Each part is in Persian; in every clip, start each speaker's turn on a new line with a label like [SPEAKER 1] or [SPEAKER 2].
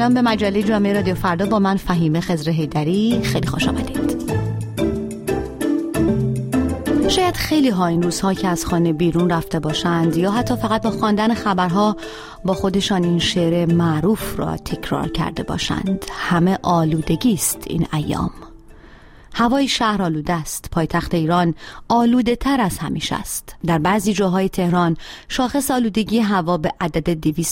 [SPEAKER 1] سلام به مجله جامعه رادیو فردا با من فهیمه خضر حیدری. خیلی خوش آمدید. شاید خیلی ها این روزها که از خانه بیرون رفته باشند یا حتی فقط با خواندن خبرها با خودشان این شعر معروف را تکرار کرده باشند: همه آلودگی است این ایام. هوای شهر آلوده است. پایتخت ایران آلوده تر از همیشه است. در بعضی جاهای تهران شاخص آلودگی هوا به عدد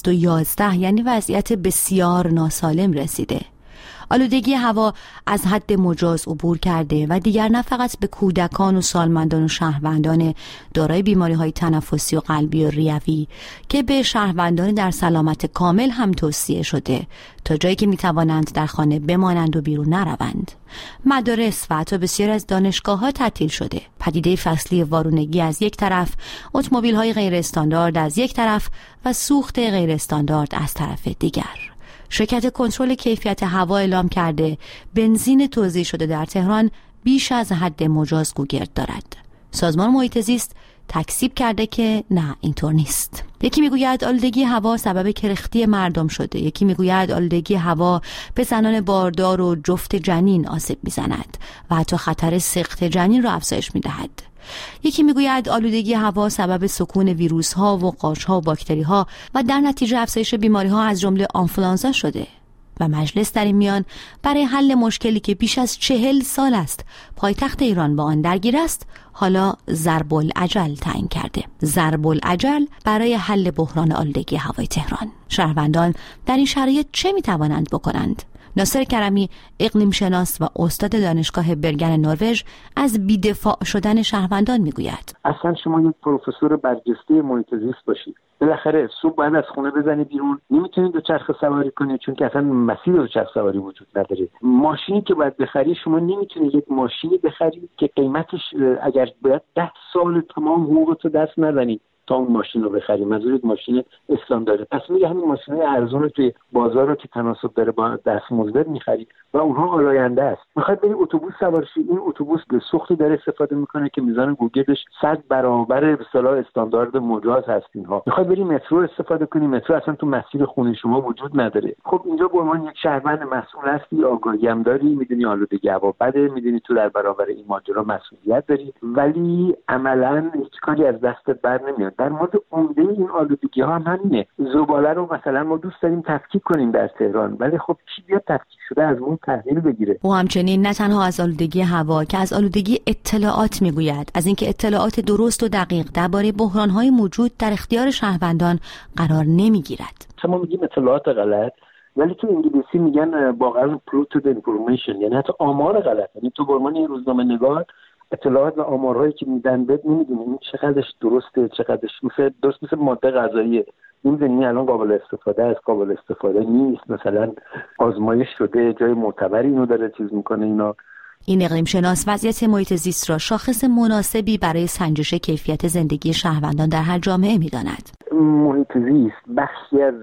[SPEAKER 1] 211 یعنی وضعیت بسیار ناسالم رسیده. آلودگی هوا از حد مجاز عبور کرده و دیگر نه فقط به کودکان و سالمندان و شهروندان دارای بیماری‌های تنفسی و قلبی و ریوی که به شهروندان در سلامت کامل هم توصیه شده تا جایی که میتوانند در خانه بمانند و بیرون نروند. مدارس و حتی بسیار از دانشگاه‌ها تعطیل شده. پدیده فصلی وارونگی از یک طرف، اتومبیل‌های غیر استاندارد از یک طرف و سوخت غیر استاندارد از طرف دیگر. شرکت کنترل کیفیت هوا اعلام کرده بنزین توزیع شده در تهران بیش از حد مجاز گوگرد دارد. سازمان محیط زیست تکذیب کرده که نه، اینطور نیست. یکی میگوید آلودگی هوا سبب کرختی مردم شده، یکی میگوید آلودگی هوا به زنان باردار و جفت جنین آسیب میزند و حتی خطر سقط جنین را افزایش میدهد. یکی میگوید آلودگی هوا سبب سکون ویروس ها و قارچ ها و باکتری ها و در نتیجه افزایش بیماری ها از جمله آنفولانزا شده. و مجلس در این میان برای حل مشکلی که بیش از 40 سال است پایتخت ایران با آن درگیر است، حالا ضرب العجل تعیین کرده. ضرب العجل برای حل بحران آلودگی هوای تهران. شهروندان در این شرایط چه میتوانند بکنند؟ ناصر کرمی، اقلیم شناس و استاد دانشگاه برگن نروژ، از بی‌دفاع شدن شهروندان میگوید:
[SPEAKER 2] اصلا شما یک پروفسور برجسته محیط زیست باشید، بالاخره صبح باید از خونه بزنید بیرون، نمیتونید دوچرخه سواری کنید چون که اصلا مسیر دوچرخه سواری وجود نداره. ماشینی که باید بخری شما نمیتونید یک ماشینی بخرید که قیمتش اگر باید 10 سال تمام حقوقتو دست نزنید تا اون ماشین رو بخریم. منظور یک ماشین استاندارد. پس میگه همین ماشینای ارزون رو توی بازار رو که تناسب داره با دستمزد میخرید و اونها آلاینده است. میخواد برید اتوبوس سوار شید، این اتوبوس به سوختی داره استفاده میکنه که میزان گوگردش 100 برابر به اصطلاح استاندارد مجاز هست. اینها میخواد برید مترو استفاده کنی، مترو اصلا تو مسیر خونه شما وجود نداره. خب اینجا به عنوان یک شهروند مسئول هستی، آگاهی هم داری، میدونی آلودگی هوا بده، میدونی تو در برابر این ماجرا مسئولیت داری، ولی عملاً هیچ کاری از دستت بر نمیاد. در مورد عمده این آلودگی ها هم همینه. زباله رو مثلا ما دوست داریم تفکیک کنیم در تهران، ولی خب کی بیاد تفکیک شده از اون تحلیل بگیره؟
[SPEAKER 1] او همچنین نه تنها از آلودگی هوا که از آلودگی اطلاعات میگوید، از اینکه اطلاعات درست و دقیق درباره بحران‌های موجود در اختیار شهروندان قرار نمیگیرد.
[SPEAKER 2] ما میگیم اطلاعات غلط، ولی تو انگلیسی میگن واقعا polluted information، یعنی حتی آمار غلط. یعنی تو به عنوان یه روزنامه‌نگار اطلاعات و آمارهایی که میدن بهت نمیدونی این چقدرش درسته، چقدرش مثل ماده غذاییه. نمیدونی الان قابل استفاده است، قابل استفاده نیست، مثلا آزمایش شده، جای معتبری اینو داره چیز میکنه. اینا
[SPEAKER 1] این اقلیم شناس وضعیت محیط زیست را شاخص مناسبی برای سنجش کیفیت زندگی شهروندان در هر جامعه میداند.
[SPEAKER 2] محیط زیست بخشی از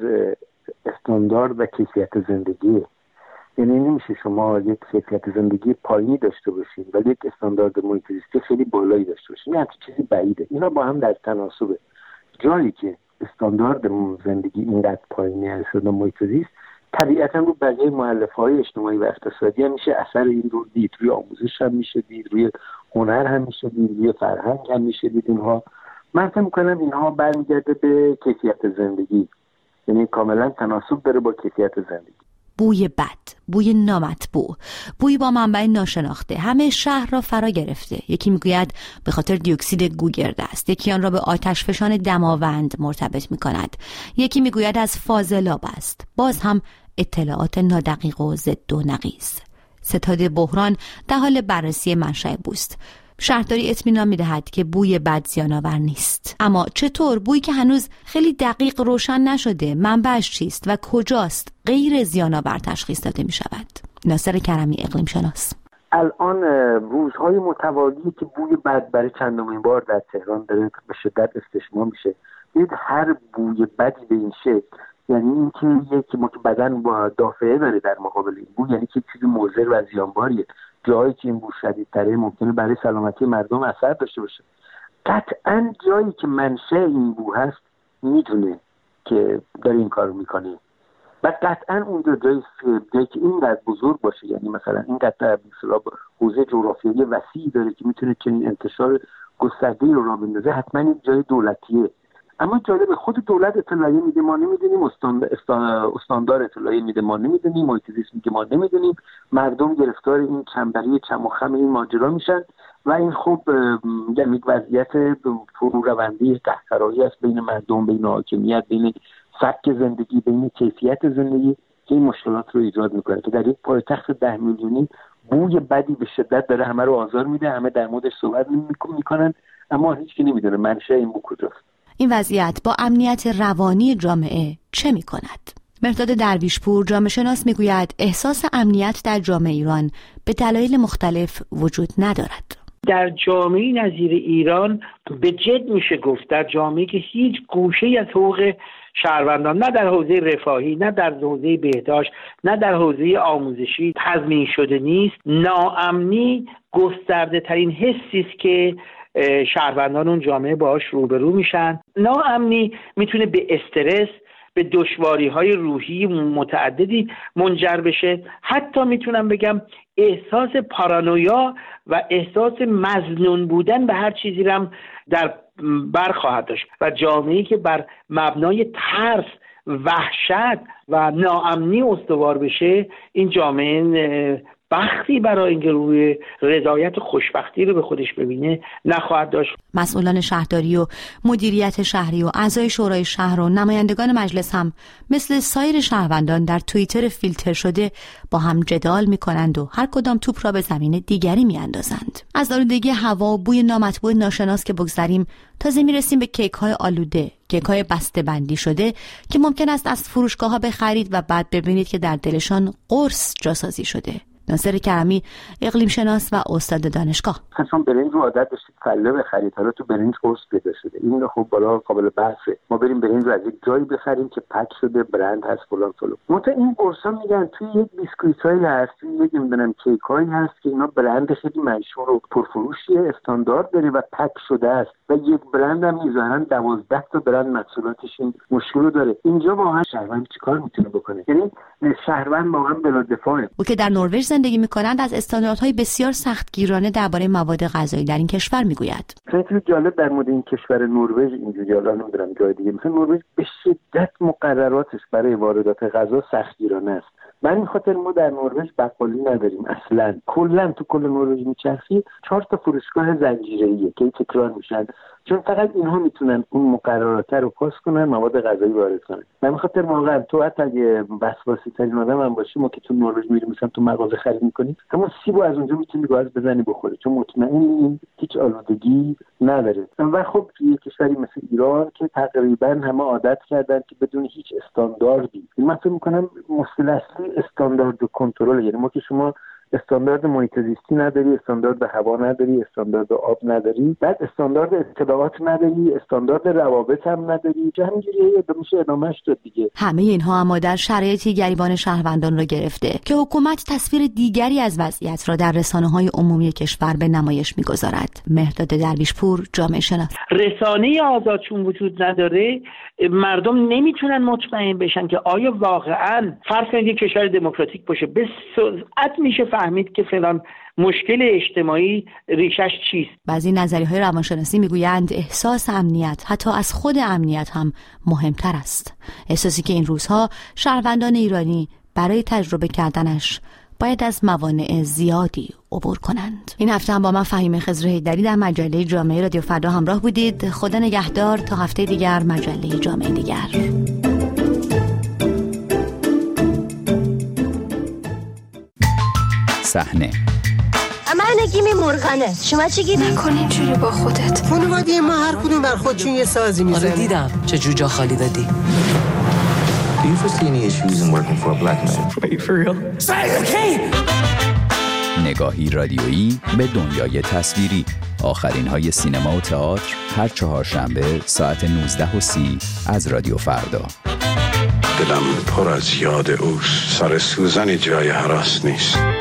[SPEAKER 2] استاندارد و کیفیت زندگی، یعنی نمیشه شما یک کیفیت زندگی پایینی داشته باشید ولی یک استاندارد محیط زیستی خیلی بالایی داشته باشید. این چیزی بعیده. اینا با هم در تناسبه. جایی که استاندارد زندگی اینقدر پایینی است و محیط زیست، طبیعتا رو بقیه مؤلفه‌های اجتماعی و اقتصادی هم میشه اثر این رو دید. روی آموزش هم میشه دید، روی هنر هم میشه دید، روی فرهنگ هم میشه دید. اینها من فکر می‌کنم اینها برمیگرده به کیفیت زندگی، یعنی کاملا تناسب داره با کیفیت زندگی.
[SPEAKER 1] بوی بد، بوی نامطبوع، بوی با منبع ناشناخته همه شهر را فرا گرفته. یکی میگوید به خاطر دیوکسید گوگرد است، یکی آن را به آتشفشان دماوند مرتبط میکند، یکی میگوید از فاضلاب است. باز هم اطلاعات نادقیق و ضد و نقیض. ستاد بحران در حال بررسی منشأ بوست. شهرداری اطمینان میدهد که بوی بد زیان‌آور نیست. اما چطور بویی که هنوز خیلی دقیق روشن نشده منبعش چیست و کجاست غیر زیان‌آور تشخیص داده می شود؟ ناصر کرمی، اقلیم شناس:
[SPEAKER 2] الان روزهای متوالی که بوی بد برای چندمین بار در تهران داره به شدت استشمام میشه. دید هر بوی بدی به این شکل، یعنی اینکه یک بدن با دافعه داره در مقابل این بو، یعنی که چیزی مضر و زیانباریه. جایی که این بو شدیدتره ممکنه برای سلامتی مردم اثر داشته باشه. قطعاً جایی که منشأ این بو هست میدونه که داره این کارو میکنه. و قطعا اونجا جایی که اینقدر بزرگ باشه، یعنی مثلا اینقدر مثلا حوزه جغرافیایی وسیعی داره که میتونه چنین انتشار گسترده‌ای رو راه بندازه، حتما این جای دولتیه. اما جالب خود دولت اطلاعیه میده ما نمیدونیم، استاندار اطلاعیه میده ما نمیدونیم، محیط زیست میگه ما نمیدونیم، مردم گرفتار این چنبری چم و خم این ماجرا میشن و این خب یک وضعیت فرو روندی قهقرایی است بین مردم، بین حاکمیت، بین سبک زندگی، بین کیفیت زندگی که این مشکلات رو ایجاد میکنه که در یک پایتخت 10 میلیونی بوی بدی به شدت داره همه رو آزار میده، همه در موردش صحبت میکنن اما هیچ کی نمیدونه منشأ این بو کجاست.
[SPEAKER 1] این وضعیت با امنیت روانی جامعه چه میکند؟ مهرداد درویشپور جامعه شناس میگوید احساس امنیت در جامعه ایران به دلایل مختلف وجود ندارد.
[SPEAKER 3] در جامعه نظیر ایران به جد میشه گفت، در جامعه که هیچ گوشه‌ای از حقوق شهروندان نه در حوزه رفاهی، نه در حوزه بهداشت، نه در حوزه آموزشی تضمین شده نیست، ناامنی گسترده ترین حسی است که شهروندان اون جامعه باهاش روبرو میشن. ناامنی میتونه به استرس، به دشواری‌های روحی متعددی منجر بشه. حتی میتونم بگم احساس پارانویا و احساس مظنون بودن به هر چیزی رو هم در بر خواهد داشت و جامعه‌ای که بر مبنای ترس، وحشت و ناامنی استوار بشه، این جامعه بختی برای اینکه روی رضایت و خوشبختی رو به خودش ببینه نخواهد داشت.
[SPEAKER 1] مسئولان شهرداری و مدیریت شهری و اعضای شورای شهر و نمایندگان مجلس هم مثل سایر شهروندان در توییتر فیلتر شده با هم جدال می‌کنند و هر کدام توپ را به زمین دیگری می‌اندازند. از آلودگی هوا و بوی نامطبوع ناشناس که بگذریم، تازه می‌رسیم به کیک‌های آلوده، کیک‌های بسته‌بندی شده که ممکن است از فروشگاه‌ها بخرید و بعد ببینید که در دلشان قرص جاسازی شده. ناصر کرمی اقلیم شناس و استاد دانشگاه:
[SPEAKER 2] چون برنج رو عادت داشتید فله بخرید، حالا تو برنج قرص پیدا شده، این خب بالا قابل بحثه. ما بریم برنج رو از یک جایی بخریم که پک شده، برند هست فلان فلان. مثلا این قرصا میگن توی یک بیسکویتایی هست، توی یک نمیدونم کیکایی هست که اینا برند خیلی مشهور و پرفروشی استاندارد داره و پک شده است و یک برند هم میذارن 12 تا برند محصولاتش این مشکل داره. اینجا واقعا شهروند چیکار میتونه بکنه؟ یعنی شهروند واقعا بلا دفاعه.
[SPEAKER 1] او که در نروژ زندگی میکنند از استانداردهای بسیار سختگیرانه درباره مواد غذایی در این کشور میگوید.
[SPEAKER 2] خیلی جالب در مورد این کشور نروژ اینجوری، حالا نمیدونم جای دیگه، مثلا نروژ به شدت مقرراتش برای واردات غذا سختگیرانه است. من این خاطر ما در نروژ بقالی نداریم اصلا. کلا تو کل نروژ میچرخی 4 تا فروشگاه زنجیره‌ایه که تکرار میشن، چون فقط اینها میتونن اون مقررات رو پاس کنن، مواد غذایی وارد کنن. من به خاطر واقعا تو حتی اگه وسواسی ترین آدم هم باشی، ما که تو نروژ میریم مثلا تو مغازه خرید میکنیم، همون سیبو از اونجا میتونی گاز بزنی بخوری، چون مطمئن هیچ آلودگی نداره. و خب یه کشوری مثل ایران که تقریبا همه عادت کردن که بدون هیچ استانداردی، من فکر میکنم مشکل اصلی استاندارد و کنترل. یعنی ما که شما استاندارد محیط زیستی نداری، استاندارد هوا نداری، استاندارد آب نداری، بعد استاندارد اطلاعات نداری، استاندارد روابط هم نداری، همینجوری میشه ادامهش داد دیگه.
[SPEAKER 1] همه اینها اما در شرایطی گریبان شهروندان را گرفته که حکومت تصویر دیگری از وضعیت را در رسانه‌های عمومی کشور به نمایش می‌گذارد. مهرداد درویشپور جامعه شناس:
[SPEAKER 3] رسانه آزاد چون وجود نداره، مردم نمیتونن مطمئن بشن که آیا واقعاً فرض کنید یک کشور دموکراتیک باشه به سرعت میشه فهمید که فلان مشکل اجتماعی ریشش چیست.
[SPEAKER 1] بعضی نظریه‌های روانشناسی میگویند احساس امنیت حتی از خود امنیت هم مهمتر است. احساسی که این روزها شهروندان ایرانی برای تجربه کردنش باید از موانع زیادی عبور کنند. این هفته هم با من فهیمه خضر حیدری در مجله جامعه رادیو فردا همراه بودید. خدا نگهدار تا هفته دیگر، مجله جامعه دیگر.
[SPEAKER 4] صحنه
[SPEAKER 5] من گیمی مرغنه، شما چی گیمی؟
[SPEAKER 6] نکن اینجوری با خودت.
[SPEAKER 7] خانواده ما هر کدوم بر خودشون یه سازی میزنه.
[SPEAKER 6] آره دیدم چه جور جا خالی دادی.
[SPEAKER 8] Do you foresee any issues in working for a black man?
[SPEAKER 6] Wait for real?
[SPEAKER 4] نگاهی رادیویی به دنیای تصویری. آخرین های سینما و تئاتر هر چهارشنبه ساعت 19:30 از رادیو فردا.
[SPEAKER 9] دلم پر از یاد اوست، سر سوزنی جای هراس نیست.